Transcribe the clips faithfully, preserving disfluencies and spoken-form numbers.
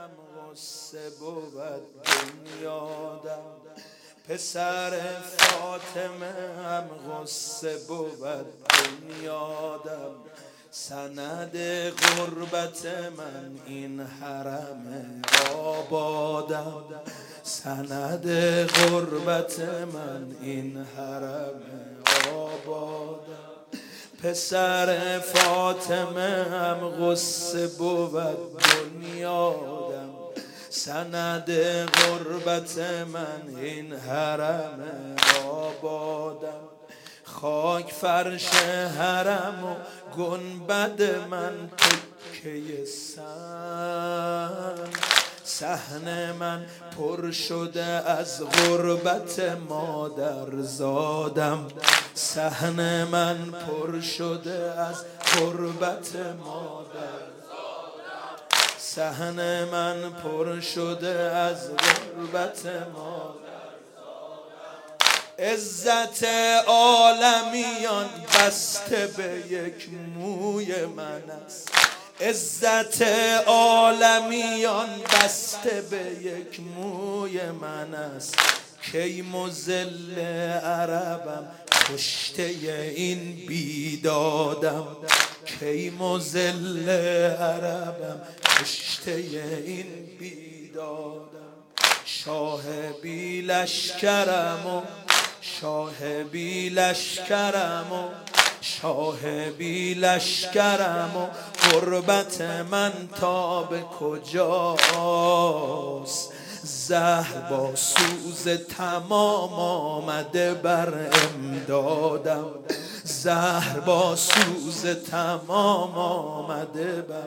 غصه بود بنیادم، پسر فاطمه هم غصه بود بنیادم. سند غربت من این حرم آبادم، سند غربت من این حرم آبادم. پسر فاطمه هم غصه بود بنیادم، سند غربت من این حرم آبادم. خاک فرش حرم و گنبد من تکه سنگ، صحن من پر شده از غربت مادر زادم، صحن من پر شده از غربت مادر، صحن من پر شده از غربت مادر. عزت عالمیان بسته به یک موی من است، عزت عالمیان بسته به یک موی من است. کی مذل عربم پشته این بیدادم، کی مذل عربم پشته این بیدادم. شاه بی لشکرم و شاه بی لشکرم و شاه بی لشکرم و غربت من تا به کجاست. زهر با سوز تمام آمده بر امدادم، زهر با سوز تمام آمده بر.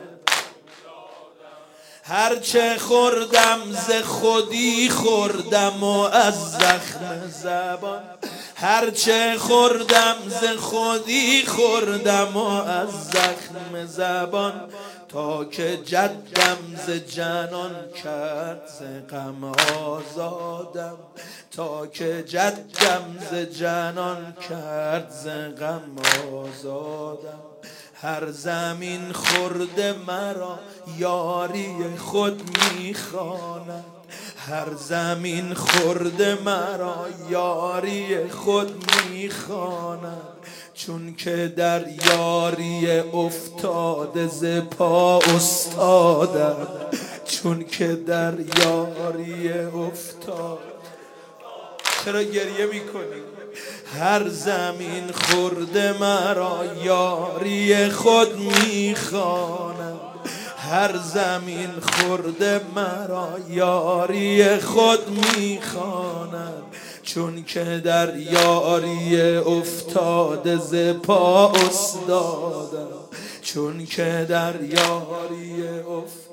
هرچه خوردم ز خودی خوردم و از زخم زبان، هرچه خوردم ز خودی خوردم و از زخم زبان. تا که جدم ز جنان کرد ز غم آزادم، تا که جدم ز جنان کرد ز غم آزادم. هر زمین خورده مرا یاری خود میخواند، هر زمین خورده مرا یاری خود میخواند. چون که در یاری افتاده ز پا استادم، چون که در یاری افتاد. چرا گریه میکنی؟ هر زمین خورده مرا یاری خود میخواند، هر زمین خورده مرا یاری خود میخواند. چون که در یاری افتاده ز پا استادم، چون که در یاری افتاده.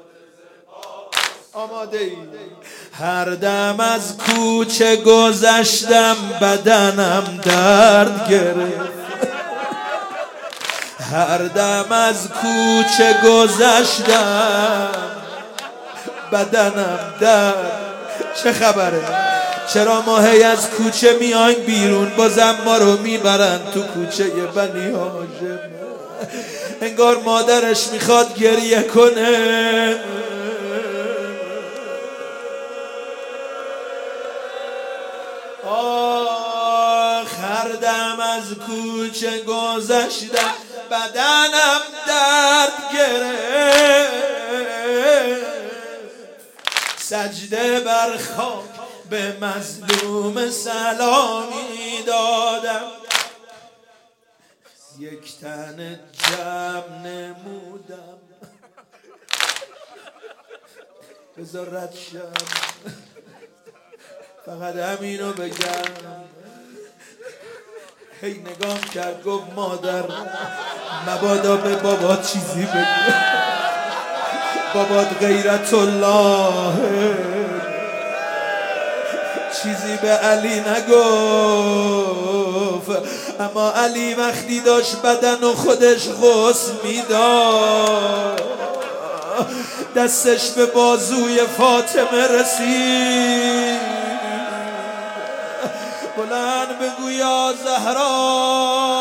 آماده ای؟ هر دم از کوچه گذشتم بدنم درد گرفت، هر دم از کوچه گذشتم بدنم درد. چه خبره؟ چرا ما هی از کوچه میایم بیرون بازم ما رو میبرن تو کوچه بنی هاشم؟ انگار مادرش میخواد گریه کنه. آخ هر دم از کوچه گذشتم بدنم درد گرفت، سجده بر خاک به مظلوم سلامی دادم. یک تن جمع نمودم بذار رد شم، فقط همینو بگم. هی نگام کرد گفت مادر مبادا به بابا چیزی بگو، بابات غیرت الله چیزی به علی نگفت. اما علی وقتی داشت بدن و خودش غسل میداد، دستش به بازوی فاطمه رسید. بلند بگو یا زهرا